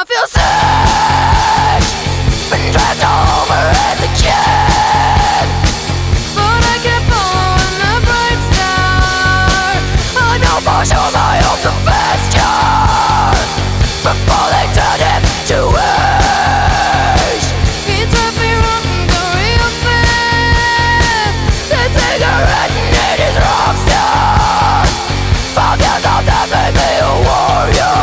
I feel sick. Been dragged over as a kid, but I kept following the bright star. I know for sure I hope the best cure before they turn him to ash. He took me wrong and go real fast. The cigarette and his rock stars. 5 years old that made me a warrior.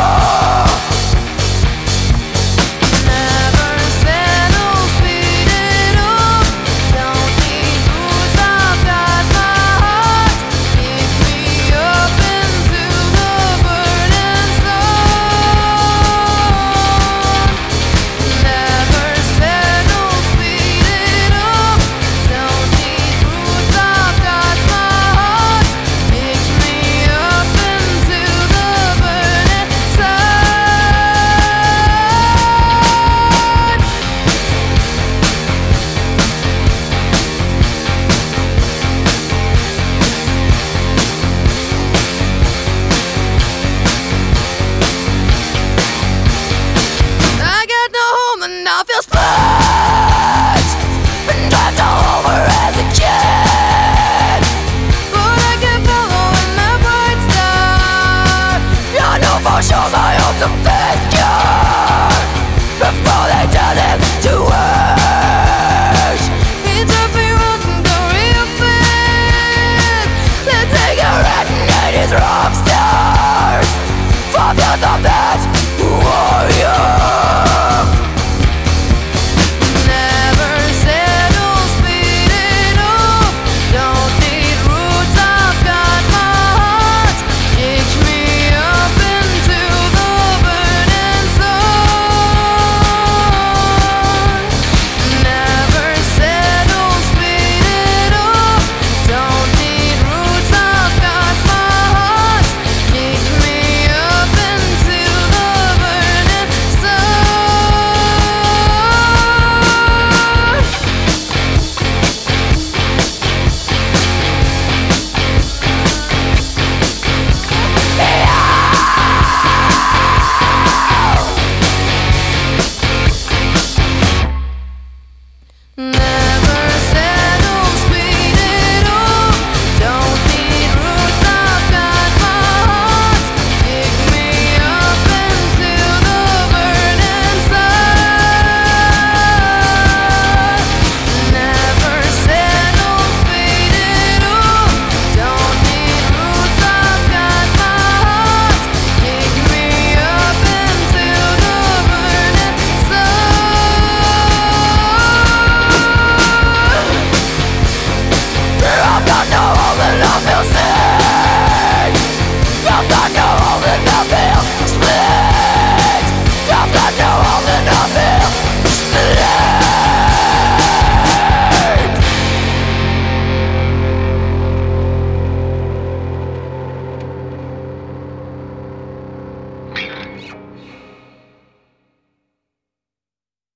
I feel split. Been dragged all over as a kid, but I kept following the bright star. I know for sure I hope the best.